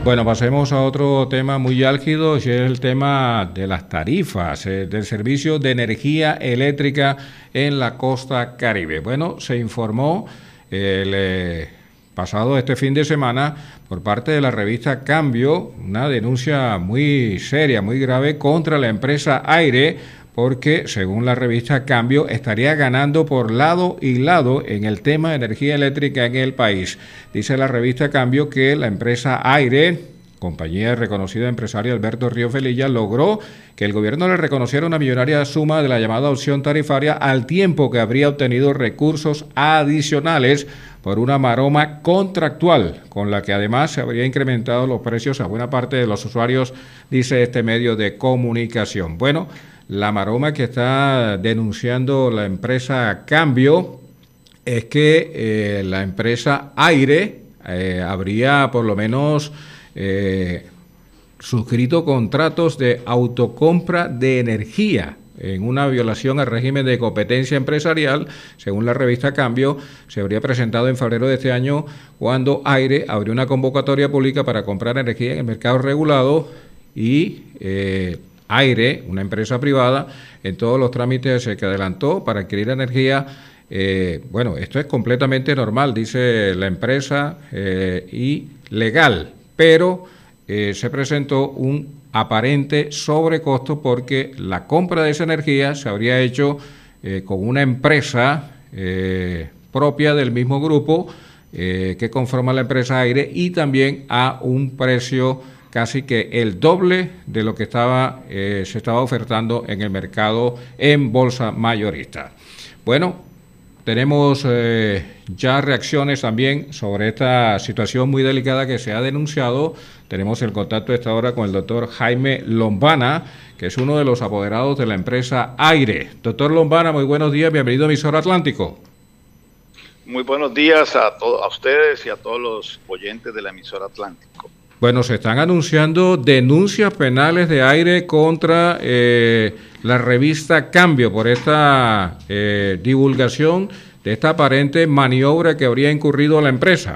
Bueno, pasemos a otro tema muy álgido, y es el tema de las tarifas del servicio de energía eléctrica en la costa Caribe. Bueno, se informó el pasado este fin de semana por parte de la revista Cambio, una denuncia muy seria, muy grave contra la empresa Aire, porque según la revista Cambio estaría ganando por lado y lado en el tema de energía eléctrica en el país. Dice la revista Cambio que la empresa Aire, compañía reconocida empresaria Alberto Río Felilla, logró que el gobierno le reconociera una millonaria suma de la llamada opción tarifaria al tiempo que habría obtenido recursos adicionales por una maroma contractual, con la que además se habría incrementado los precios a buena parte de los usuarios, dice este medio de comunicación. Bueno, la maroma que está denunciando la empresa Cambio es que la empresa Aire habría por lo menos suscrito contratos de autocompra de energía en una violación al régimen de competencia empresarial. Según la revista Cambio, se habría presentado en febrero de este año cuando Aire abrió una convocatoria pública para comprar energía en el mercado regulado y Aire, una empresa privada, en todos los trámites que adelantó para adquirir energía. Bueno, esto es completamente normal, dice la empresa, y legal, pero se presentó un aparente sobrecosto porque la compra de esa energía se habría hecho con una empresa propia del mismo grupo que conforma la empresa Aire, y también a un precio casi que el doble de lo que se estaba ofertando en el mercado en bolsa mayorista. Bueno, tenemos ya reacciones también sobre esta situación muy delicada que se ha denunciado. Tenemos el contacto a esta hora con el doctor Jaime Lombana, que es uno de los apoderados de la empresa Aire. Doctor Lombana, muy buenos días, bienvenido a Emisora Atlántico. Muy buenos días a ustedes y a todos los oyentes de la Emisora Atlántico. Bueno, se están anunciando denuncias penales de Aire contra la revista Cambio por esta divulgación de esta aparente maniobra que habría incurrido la empresa.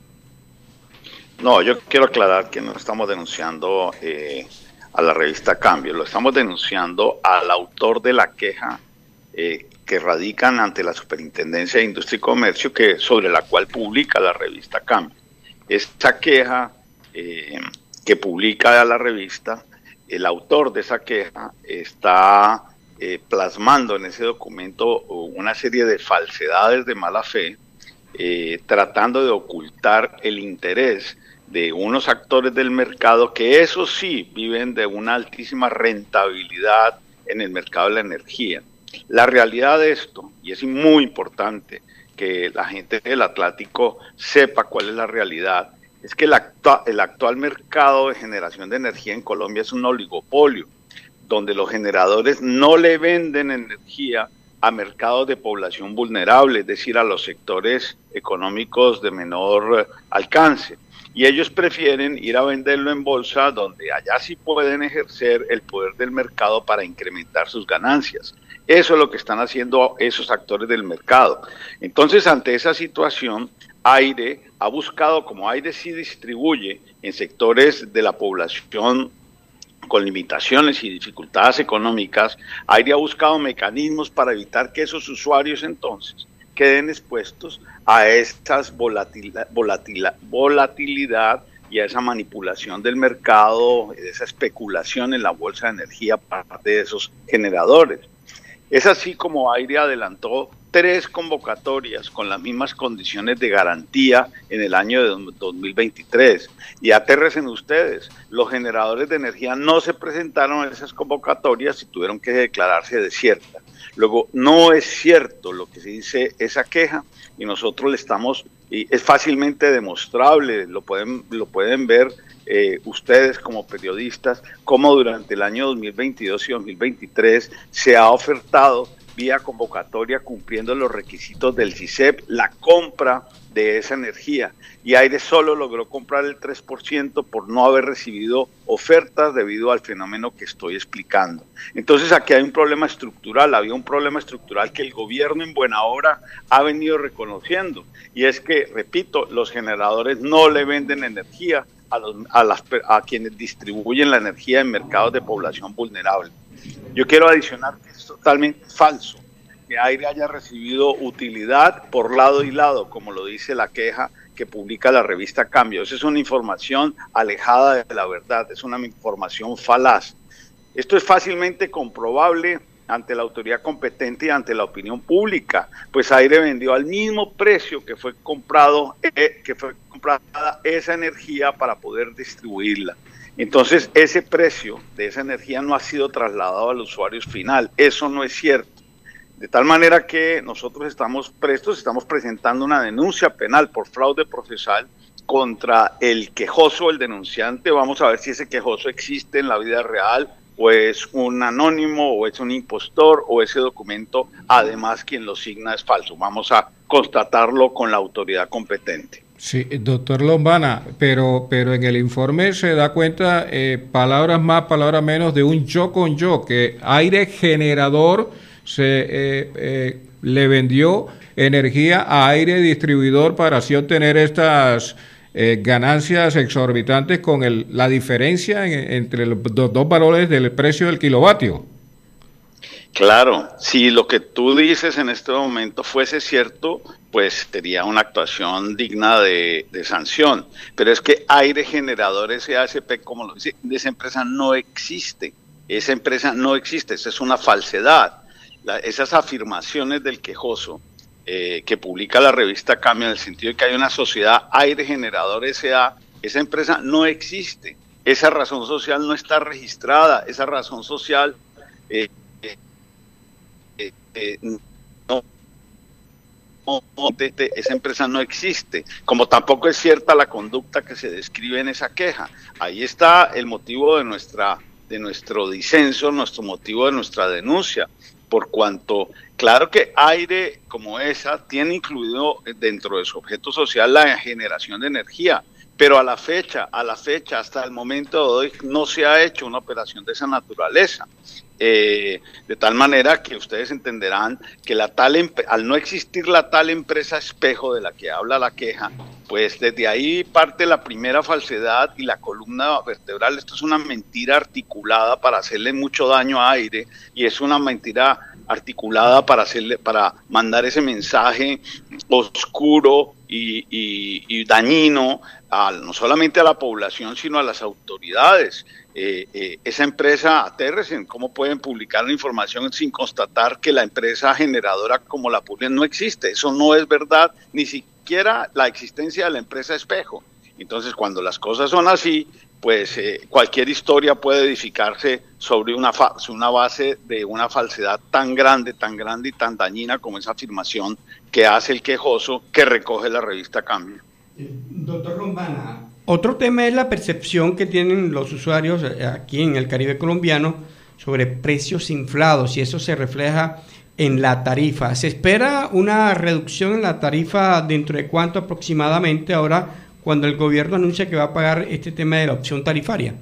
No, yo quiero aclarar que no estamos denunciando a la revista Cambio, lo estamos denunciando al autor de la queja que radican ante la Superintendencia de Industria y Comercio, sobre la cual publica la revista Cambio. Esta queja que publica la revista, el autor de esa queja está plasmando en ese documento una serie de falsedades de mala fe, tratando de ocultar el interés de unos actores del mercado que eso sí viven de una altísima rentabilidad en el mercado de la energía. La realidad de esto, y es muy importante que la gente del Atlántico sepa cuál es la realidad, es que el actual mercado de generación de energía en Colombia es un oligopolio, donde los generadores no le venden energía a mercados de población vulnerable, es decir, a los sectores económicos de menor alcance. Y ellos prefieren ir a venderlo en bolsa, donde allá sí pueden ejercer el poder del mercado para incrementar sus ganancias. Eso es lo que están haciendo esos actores del mercado. Entonces, ante esa situación, Aire ha buscado, como Aire sí distribuye en sectores de la población con limitaciones y dificultades económicas, Aire ha buscado mecanismos para evitar que esos usuarios entonces queden expuestos a estas volatilidad y a esa manipulación del mercado, de esa especulación en la bolsa de energía por parte de esos generadores. Es así como Aire adelantó 3 convocatorias con las mismas condiciones de garantía en el año de 2023. Y atérrense ustedes, los generadores de energía no se presentaron en esas convocatorias y tuvieron que declararse desiertas. Luego, no es cierto lo que se dice esa queja, y nosotros le estamos, y es fácilmente demostrable, lo pueden ver ustedes como periodistas, cómo durante el año 2022 y 2023 se ha ofertado vía convocatoria, cumpliendo los requisitos del CISEP, la compra de esa energía, y Aire solo logró comprar el 3% por no haber recibido ofertas debido al fenómeno que estoy explicando. Entonces aquí hay un problema estructural, había un problema estructural que el gobierno en buena hora ha venido reconociendo, y es que, repito, los generadores no le venden energía a quienes distribuyen la energía en mercados de población vulnerable. Yo quiero adicionar que es totalmente falso que Aire haya recibido utilidad por lado y lado, como lo dice la queja que publica la revista Cambio. Esa es una información alejada de la verdad, es una información falaz. Esto es fácilmente comprobable ante la autoridad competente y ante la opinión pública, pues Aire vendió al mismo precio que fue comprada esa energía para poder distribuirla. Entonces, ese precio de esa energía no ha sido trasladado al usuario final. Eso no es cierto. De tal manera que nosotros estamos presentando una denuncia penal por fraude procesal contra el quejoso, el denunciante. Vamos a ver si ese quejoso existe en la vida real, o es un anónimo, o es un impostor, o ese documento, además, quien lo signa es falso. Vamos a constatarlo con la autoridad competente. Sí, doctor Lombana, pero en el informe se da cuenta, palabras más, palabras menos, de un yo con yo, que Aire Generador le vendió energía a Aire Distribuidor para así obtener estas ganancias exorbitantes con la diferencia entre los dos valores del precio del kilovatio. Claro, si lo que tú dices en este momento fuese cierto, pues sería una actuación digna de sanción. Pero es que Aire Generador SASP, como lo dice, esa empresa no existe. Esa empresa no existe, esa es una falsedad. Esas afirmaciones del quejoso que publica la revista Cambio, en el sentido de que hay una sociedad Aire Generador S.A., esa empresa no existe. Esa razón social no está registrada, esa razón social esa empresa no existe, como tampoco es cierta la conducta que se describe en esa queja. Ahí está el motivo de nuestro disenso, nuestro motivo de nuestra denuncia, por cuanto, claro que Aire como esa tiene incluido dentro de su objeto social la generación de energía, pero a la fecha, hasta el momento de hoy, no se ha hecho una operación de esa naturaleza. De tal manera que ustedes entenderán que al no existir la tal empresa espejo de la que habla la queja, pues desde ahí parte la primera falsedad y la columna vertebral. Esto es una mentira articulada para hacerle mucho daño a Aire, y es una mentira articulada para mandar ese mensaje oscuro y dañino no solamente a la población, sino a las autoridades. Esa empresa, atérrense, ¿cómo pueden publicar la información sin constatar que la empresa generadora como la publican no existe? Eso no es verdad, ni siquiera la existencia de la empresa espejo. Entonces, cuando las cosas son así, pues cualquier historia puede edificarse sobre una base de una falsedad tan grande y tan dañina como esa afirmación que hace el quejoso, que recoge la revista Cambio. Doctor Lombana, otro tema es la percepción que tienen los usuarios aquí en el Caribe colombiano sobre precios inflados, y eso se refleja en la tarifa. ¿Se espera una reducción en la tarifa dentro de cuánto aproximadamente ahora, cuando el gobierno anuncia que va a pagar este tema de la opción tarifaria?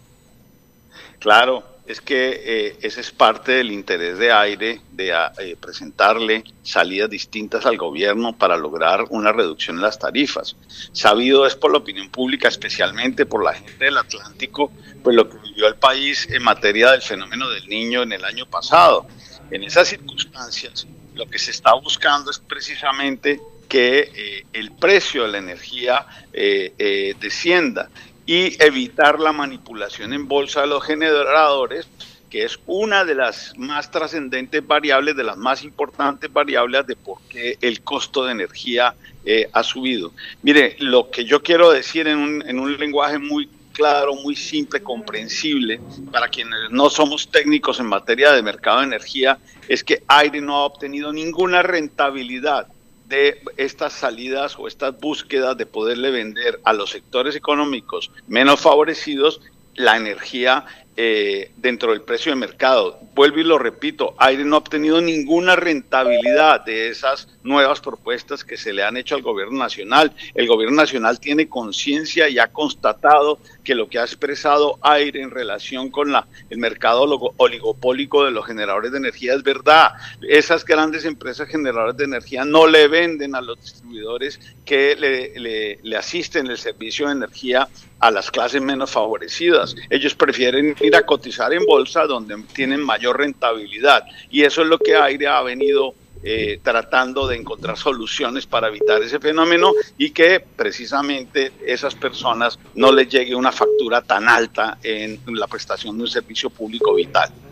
Claro, es que ese es parte del interés de Aire, de presentarle salidas distintas al gobierno para lograr una reducción en las tarifas. Sabido es por la opinión pública, especialmente por la gente del Atlántico, pues lo que vivió el país en materia del fenómeno del Niño en el año pasado. En esas circunstancias, lo que se está buscando es precisamente que el precio de la energía descienda y evitar la manipulación en bolsa de los generadores, que es una de las más trascendentes variables, de las más importantes variables de por qué el costo de energía ha subido. Mire, lo que yo quiero decir en un lenguaje muy claro, muy simple, comprensible, para quienes no somos técnicos en materia de mercado de energía, es que Aire no ha obtenido ninguna rentabilidad de estas salidas o estas búsquedas de poderle vender a los sectores económicos menos favorecidos la energía dentro del precio de mercado. Vuelvo y lo repito, Aire no ha obtenido ninguna rentabilidad de esas nuevas propuestas que se le han hecho al gobierno nacional. El gobierno nacional tiene conciencia y ha constatado que lo que ha expresado Aire en relación con el mercado oligopólico de los generadores de energía es verdad. Esas grandes empresas generadoras de energía no le venden a los distribuidores que le asisten el servicio de energía a las clases menos favorecidas. Ellos prefieren ir a cotizar en bolsa donde tienen mayor rentabilidad, y eso es lo que Aire ha venido tratando de encontrar soluciones para evitar ese fenómeno y que precisamente esas personas no les llegue una factura tan alta en la prestación de un servicio público vital.